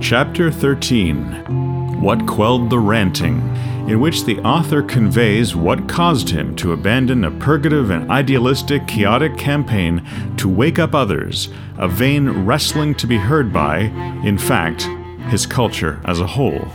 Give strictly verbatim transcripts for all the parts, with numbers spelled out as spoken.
Chapter thirteen, What Quelled the Ranting, in which the author conveys what caused him to abandon a purgative and idealistic chaotic campaign to wake up others, a vain wrestling to be heard by, in fact, his culture as a whole.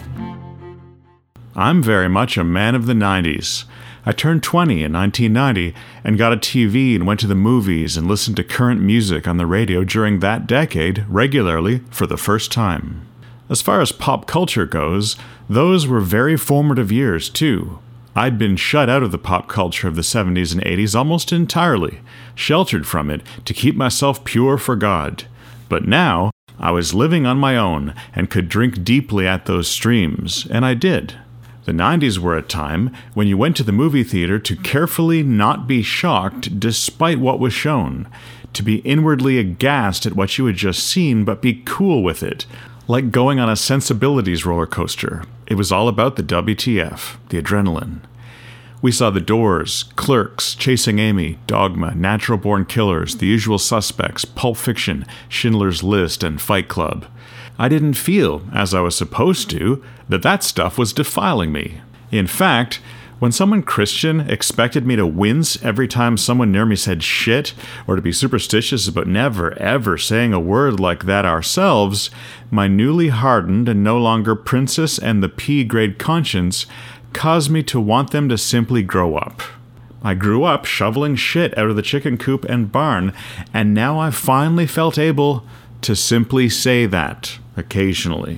I'm very much a man of the nineties. I turned twenty in nineteen ninety and got a T V and went to the movies and listened to current music on the radio during that decade regularly for the first time. As far as pop culture goes, those were very formative years too. I'd been shut out of the pop culture of the seventies and eighties almost entirely, sheltered from it to keep myself pure for God. But now, I was living on my own and could drink deeply at those streams, and I did. The nineties were a time when you went to the movie theater to carefully not be shocked despite what was shown, to be inwardly aghast at what you had just seen but be cool with it, like going on a sensibilities roller coaster. It was all about the W T F, the adrenaline. We saw The Doors, Clerks, Chasing Amy, Dogma, Natural Born Killers, The Usual Suspects, Pulp Fiction, Schindler's List, and Fight Club. I didn't feel, as I was supposed to, that that stuff was defiling me. In fact, when someone Christian expected me to wince every time someone near me said shit, or to be superstitious about never ever saying a word like that ourselves, my newly hardened and no longer Princess and the Pea-grade conscience caused me to want them to simply grow up. I grew up shoveling shit out of the chicken coop and barn, and now I finally felt able to simply say that, occasionally.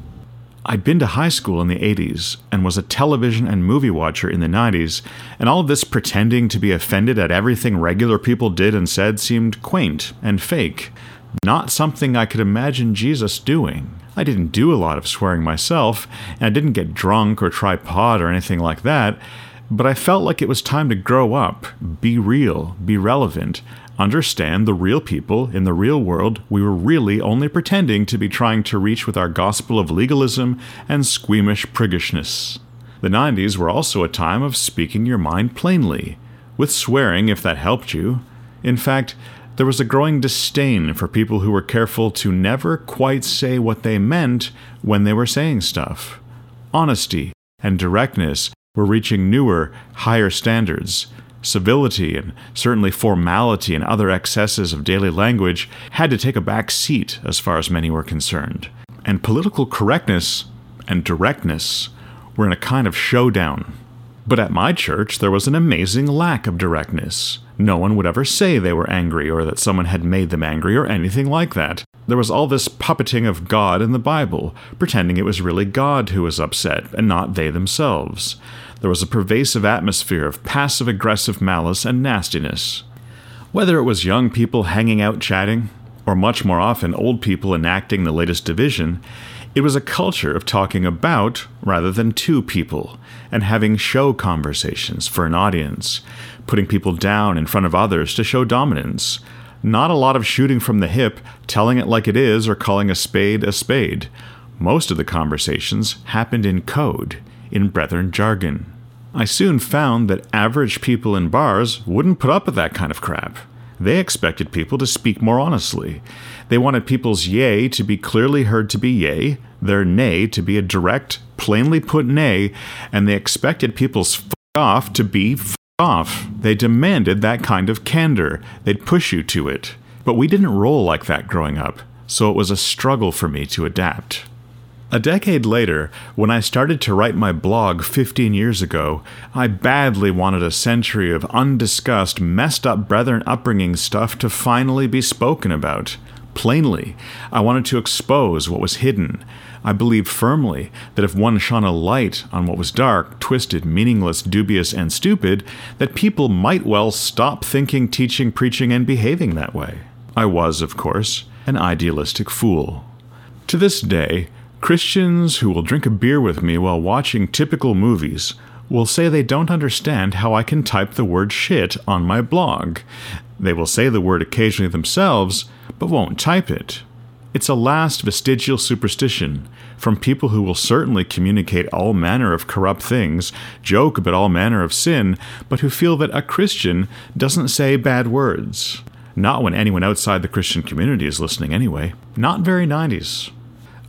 I'd been to high school in the eighties, and was a television and movie watcher in the nineties, and all of this pretending to be offended at everything regular people did and said seemed quaint and fake. Not something I could imagine Jesus doing. I didn't do a lot of swearing myself, and I didn't get drunk or try pot or anything like that, but I felt like it was time to grow up, be real, be relevant, understand the real people in the real world we were really only pretending to be trying to reach with our gospel of legalism and squeamish priggishness. The nineties were also a time of speaking your mind plainly, with swearing if that helped you. In fact, there was a growing disdain for people who were careful to never quite say what they meant when they were saying stuff. Honesty and directness were reaching newer, higher standards. Civility and certainly formality and other excesses of daily language had to take a back seat as far as many were concerned. And political correctness and directness were in a kind of showdown. But at my church, there was an amazing lack of directness. No one would ever say they were angry or that someone had made them angry or anything like that. There was all this puppeting of God in the Bible, pretending it was really God who was upset and not they themselves. There was a pervasive atmosphere of passive-aggressive malice and nastiness. Whether it was young people hanging out chatting, or much more often old people enacting the latest division, it was a culture of talking about rather than to people, and having show conversations for an audience, putting people down in front of others to show dominance. Not a lot of shooting from the hip, telling it like it is, or calling a spade a spade. Most of the conversations happened in code, in brethren jargon. I soon found that average people in bars wouldn't put up with that kind of crap. They expected people to speak more honestly. They wanted people's yay to be clearly heard to be yay, their nay to be a direct, plainly put nay, and they expected people's f*** off to be f*** off. They demanded that kind of candor. They'd push you to it. But we didn't roll like that growing up, so it was a struggle for me to adapt. A decade later, when I started to write my blog fifteen years ago, I badly wanted a century of undiscussed, messed up brethren upbringing stuff to finally be spoken about. Plainly, I wanted to expose what was hidden. I believed firmly that if one shone a light on what was dark, twisted, meaningless, dubious, and stupid, that people might well stop thinking, teaching, preaching, and behaving that way. I was, of course, an idealistic fool. To this day, Christians who will drink a beer with me while watching typical movies will say they don't understand how I can type the word shit on my blog. They will say the word occasionally themselves, but won't type it. It's a last vestigial superstition from people who will certainly communicate all manner of corrupt things, joke about all manner of sin, but who feel that a Christian doesn't say bad words. Not when anyone outside the Christian community is listening anyway. Not very nineties.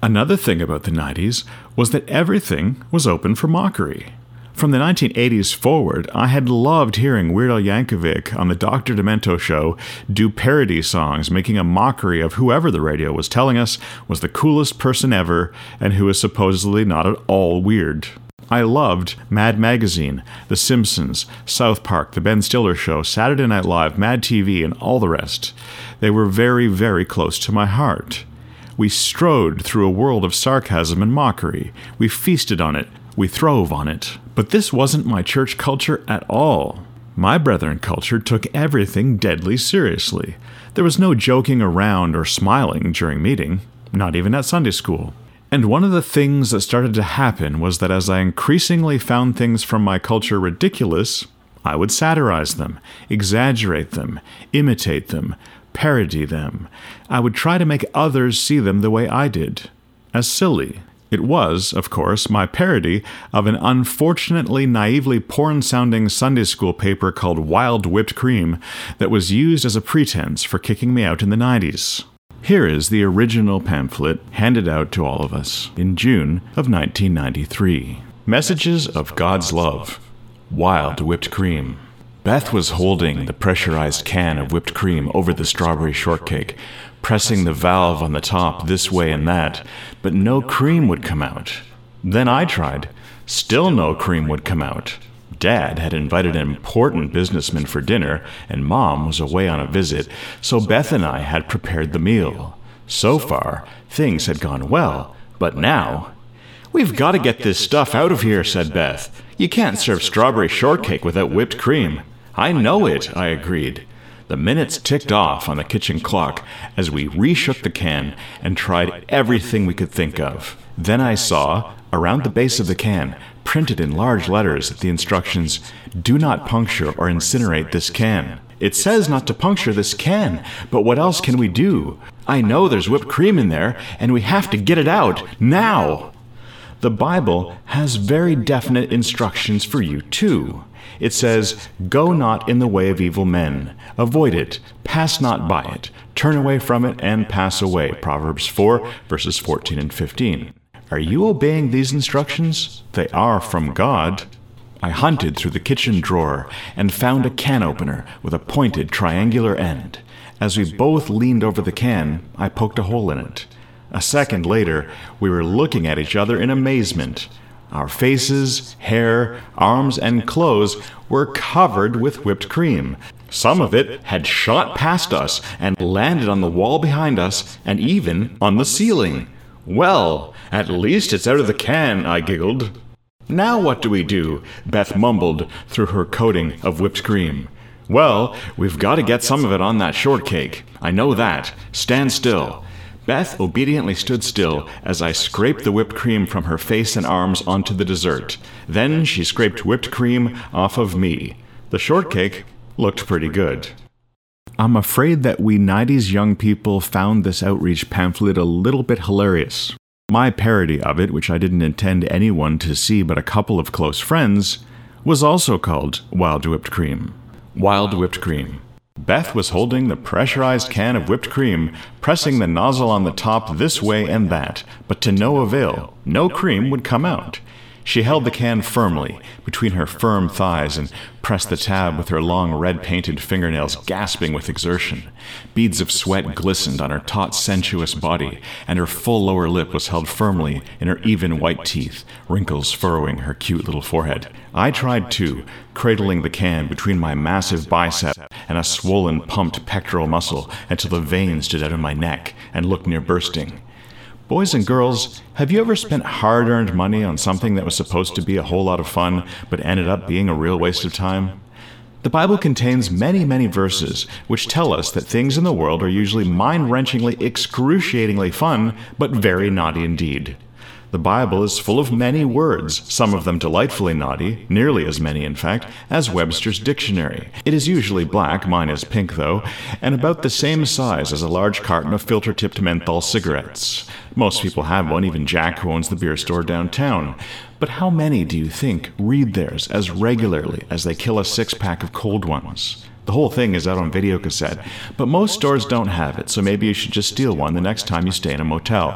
Another thing about the nineties was that everything was open for mockery. From the nineteen eighties forward, I had loved hearing Weird Al Yankovic on the Doctor Demento show do parody songs making a mockery of whoever the radio was telling us was the coolest person ever and who was supposedly not at all weird. I loved Mad Magazine, The Simpsons, South Park, The Ben Stiller Show, Saturday Night Live, Mad T V, and all the rest. They were very, very close to my heart. We strode through a world of sarcasm and mockery. We feasted on it. We throve on it. But this wasn't my church culture at all. My Brethren culture took everything deadly seriously. There was no joking around or smiling during meeting, not even at Sunday school. And one of the things that started to happen was that as I increasingly found things from my culture ridiculous, I would satirize them, exaggerate them, imitate them, parody them. I would try to make others see them the way I did, as silly. It was, of course, my parody of an unfortunately naively porn-sounding Sunday school paper called Wild Whipped Cream that was used as a pretense for kicking me out in the nineties. Here is the original pamphlet handed out to all of us in June of nineteen ninety-three. Messages of God's Love. Wild Whipped Cream. Beth was holding the pressurized can of whipped cream over the strawberry shortcake, pressing the valve on the top this way and that, but no cream would come out. Then I tried. Still no cream would come out. Dad had invited an important businessman for dinner, and Mom was away on a visit, so Beth and I had prepared the meal. So far, things had gone well, but now... "We've got to get this stuff out of here," said Beth. "You can't serve strawberry shortcake without whipped cream." "I know it," I agreed. The minutes ticked off on the kitchen clock as we reshook the can and tried everything we could think of. Then I saw, around the base of the can, printed in large letters, the instructions, "Do not puncture or incinerate this can." It says not to puncture this can, but what else can we do? I know there's whipped cream in there, and we have to get it out, now! The Bible has very definite instructions for you, too. It says, "Go not in the way of evil men. Avoid it. Pass not by it. Turn away from it and pass away." Proverbs four, verses fourteen and fifteen. Are you obeying these instructions? They are from God. I hunted through the kitchen drawer and found a can opener with a pointed triangular end. As we both leaned over the can, I poked a hole in it. A second later, we were looking at each other in amazement. Our faces, hair, arms, and clothes were covered with whipped cream. Some of it had shot past us and landed on the wall behind us and even on the ceiling. "Well, at least it's out of the can," I giggled. "Now what do we do?" Beth mumbled through her coating of whipped cream. "Well, we've got to get some of it on that shortcake. I know that. Stand still." Beth obediently stood still as I scraped the whipped cream from her face and arms onto the dessert. Then she scraped whipped cream off of me. The shortcake looked pretty good. I'm afraid that we nineties young people found this outreach pamphlet a little bit hilarious. My parody of it, which I didn't intend anyone to see but a couple of close friends, was also called Wild Whipped Cream. Wild Whipped Cream. Beth was holding the pressurized can of whipped cream, pressing the nozzle on the top this way and that, but to no avail. No cream would come out. She held the can firmly between her firm thighs and pressed the tab with her long red-painted fingernails, gasping with exertion. Beads of sweat glistened on her taut, sensuous body, and her full lower lip was held firmly in her even white teeth, wrinkles furrowing her cute little forehead. I tried too, cradling the can between my massive bicep and a swollen, pumped pectoral muscle until the veins stood out of my neck and looked near bursting. Boys and girls, have you ever spent hard-earned money on something that was supposed to be a whole lot of fun, but ended up being a real waste of time? The Bible contains many, many verses which tell us that things in the world are usually mind-wrenchingly, excruciatingly fun, but very naughty indeed. The Bible is full of many words, some of them delightfully naughty, nearly as many, in fact, as Webster's dictionary. It is usually black, mine is pink though, and about the same size as a large carton of filter-tipped menthol cigarettes. Most people have one, even Jack, who owns the beer store downtown. But how many do you think read theirs as regularly as they kill a six-pack of cold ones? The whole thing is out on videocassette, but most stores don't have it, so maybe you should just steal one the next time you stay in a motel.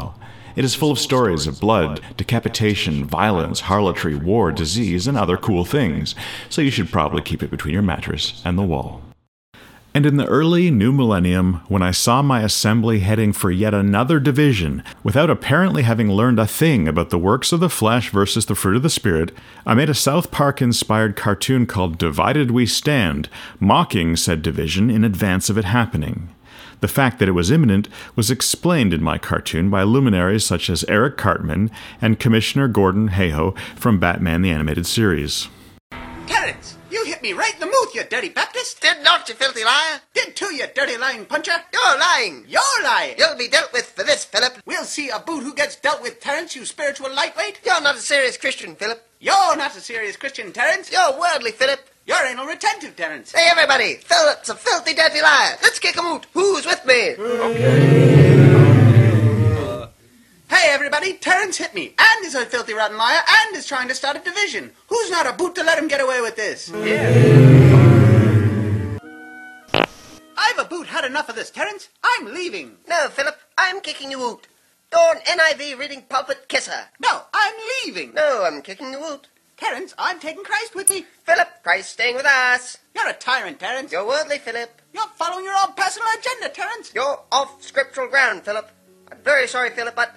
It is full of stories of blood, decapitation, violence, harlotry, war, disease, and other cool things, so you should probably keep it between your mattress and the wall. And in the early new millennium, when I saw my assembly heading for yet another division, without apparently having learned a thing about the works of the flesh versus the fruit of the Spirit, I made a South Park-inspired cartoon called Divided We Stand, mocking said division in advance of it happening. The fact that it was imminent was explained in my cartoon by luminaries such as Eric Cartman and Commissioner Gordon Hayhoe from Batman the Animated Series. Terrence, you hit me right in the mouth, you dirty Baptist! Did not, you filthy liar! Did too, you dirty lying puncher! You're lying! You're lying! You'll be dealt with for this, Philip! We'll see a boot who gets dealt with, Terrence, you spiritual lightweight! You're not a serious Christian, Philip! You're not a serious Christian, Terrence! You're worldly, Philip! You're anal retentive, Terrence! Hey, everybody! Philip's a filthy, dirty liar! Let's kick him out! Who's with me? Uh, hey, everybody! Terrence hit me, and is a filthy, rotten liar, and is trying to start a division! Who's not a boot to let him get away with this? Yeah. I've a boot had enough of this, Terrence. I'm leaving. No, Philip, I'm kicking you out. You're an N I V reading pulpit kisser. No, I'm leaving. No, I'm kicking you out. Terrence, I'm taking Christ with me. Philip, Christ's staying with us. You're a tyrant, Terrence. You're worldly, Philip. You're following your own personal agenda, Terrence. You're off scriptural ground, Philip. I'm very sorry, Philip, but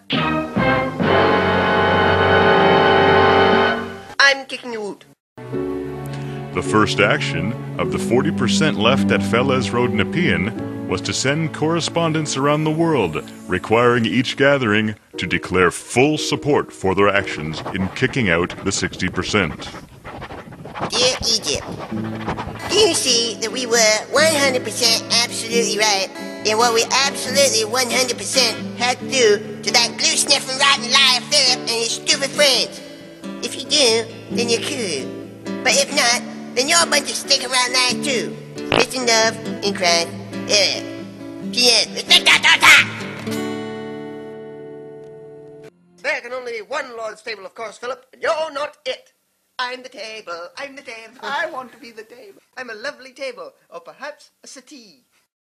I'm kicking you out. The first action of the forty percent left at Fellez Road Nepean was to send correspondents around the world, requiring each gathering to declare full support for their actions in kicking out the sixty percent. Dear Egypt, do you see that we were one hundred percent absolutely right in what we absolutely one hundred percent had to do to that glue-sniffing rotten liar Philip and his stupid friends? If you do, then you're cool. But if not, then you're a bunch of stick-around liars too. Peace and love in Christ. Eric. P S. Respect that daughter! There can only be one Lord's table, of course, Philip, and you're not it. I'm the table. I'm the table. I want to be the table. I'm a lovely table, or perhaps a settee.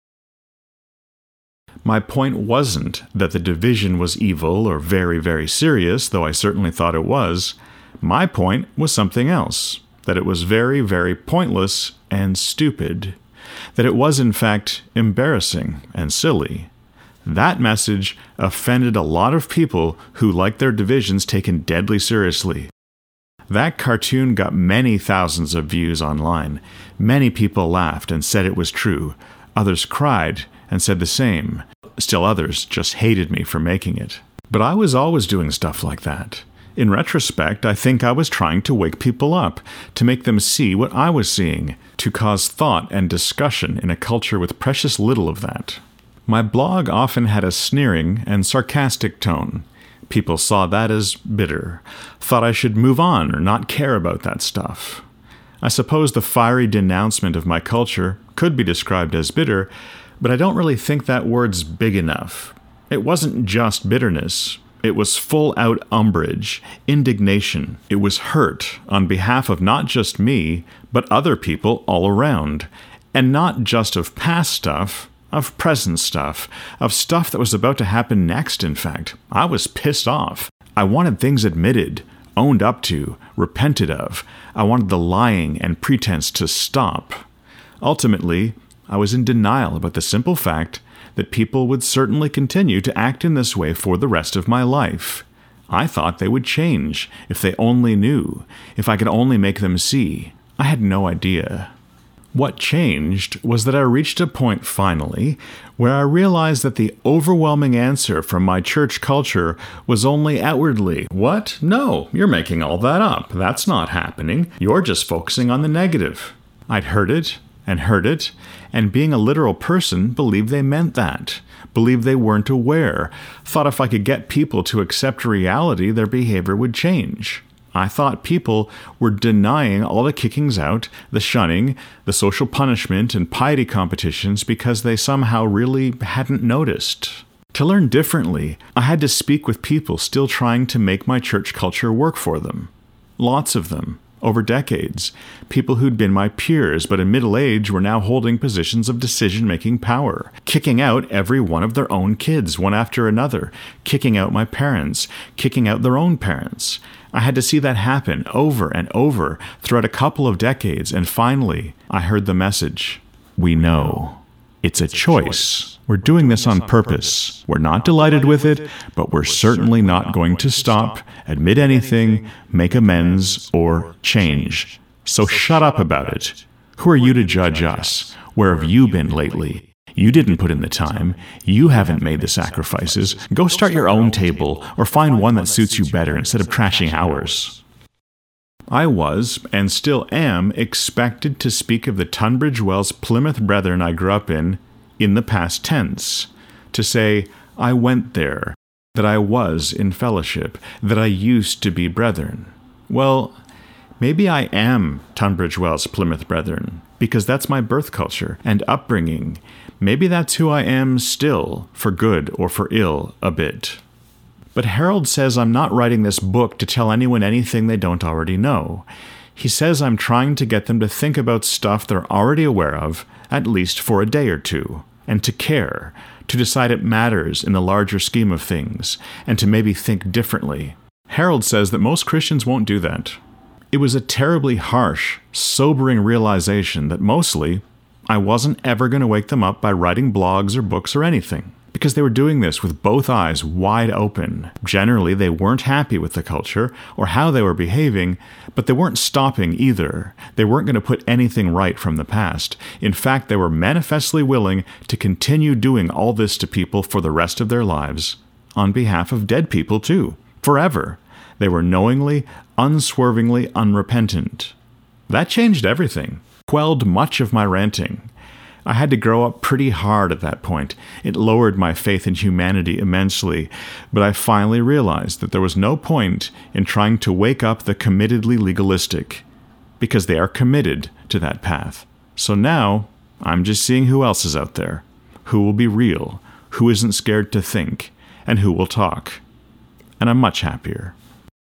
My point wasn't that the division was evil or very, very serious, though I certainly thought it was. My point was something else, that it was very, very pointless and stupid, that it was, in fact, embarrassing and silly. That message offended a lot of people who like their divisions taken deadly seriously. That cartoon got many thousands of views online. Many people laughed and said it was true. Others cried and said the same. Still others just hated me for making it. But I was always doing stuff like that. In retrospect, I think I was trying to wake people up, to make them see what I was seeing, to cause thought and discussion in a culture with precious little of that. My blog often had a sneering and sarcastic tone. People saw that as bitter, thought I should move on or not care about that stuff. I suppose the fiery denouncement of my culture could be described as bitter, but I don't really think that word's big enough. It wasn't just bitterness. It was full-out umbrage, indignation. It was hurt on behalf of not just me, but other people all around. And not just of past stuff, of present stuff, of stuff that was about to happen next, in fact. I was pissed off. I wanted things admitted, owned up to, repented of. I wanted the lying and pretense to stop. Ultimately, I was in denial about the simple fact that people would certainly continue to act in this way for the rest of my life. I thought they would change, if they only knew, if I could only make them see. I had no idea. What changed was that I reached a point, finally, where I realized that the overwhelming answer from my church culture was only outwardly, "What? No, you're making all that up. That's not happening. You're just focusing on the negative." I'd heard it, and heard it, and being a literal person, believed they meant that, believed they weren't aware, thought if I could get people to accept reality, their behavior would change. I thought people were denying all the kickings out, the shunning, the social punishment, and piety competitions because they somehow really hadn't noticed. To learn differently, I had to speak with people still trying to make my church culture work for them. Lots of them. over decades. People who'd been my peers, but in middle age were now holding positions of decision-making power, kicking out every one of their own kids, one after another, kicking out my parents, kicking out their own parents. I had to see that happen over and over throughout a couple of decades, and finally, I heard the message. We know. It's a choice. We're doing this on purpose. We're not delighted with it, but we're certainly not going to stop, admit anything, make amends, or change. So shut up about it. Who are you to judge us? Where have you been lately? You didn't put in the time. You haven't made the sacrifices. Go start your own table, or find one that suits you better instead of trashing ours. I was, and still am, expected to speak of the Tunbridge Wells Plymouth Brethren I grew up in, in the past tense. To say, I went there, that I was in fellowship, that I used to be brethren. Well, maybe I am Tunbridge Wells Plymouth Brethren, because that's my birth culture and upbringing. Maybe that's who I am still, for good or for ill, a bit. But Harold says I'm not writing this book to tell anyone anything they don't already know. He says I'm trying to get them to think about stuff they're already aware of, at least for a day or two, and to care, to decide it matters in the larger scheme of things, and to maybe think differently. Harold says that most Christians won't do that. It was a terribly harsh, sobering realization that mostly, I wasn't ever going to wake them up by writing blogs or books or anything. Because they were doing this with both eyes wide open. Generally, they weren't happy with the culture or how they were behaving, but they weren't stopping either. They weren't going to put anything right from the past. In fact, they were manifestly willing to continue doing all this to people for the rest of their lives. On behalf of dead people, too. Forever. They were knowingly, unswervingly unrepentant. That changed everything. Quelled much of my ranting. I had to grow up pretty hard at that point. It lowered my faith in humanity immensely, but I finally realized that there was no point in trying to wake up the committedly legalistic, because they are committed to that path. So now, I'm just seeing who else is out there, who will be real, who isn't scared to think, and who will talk. And I'm much happier.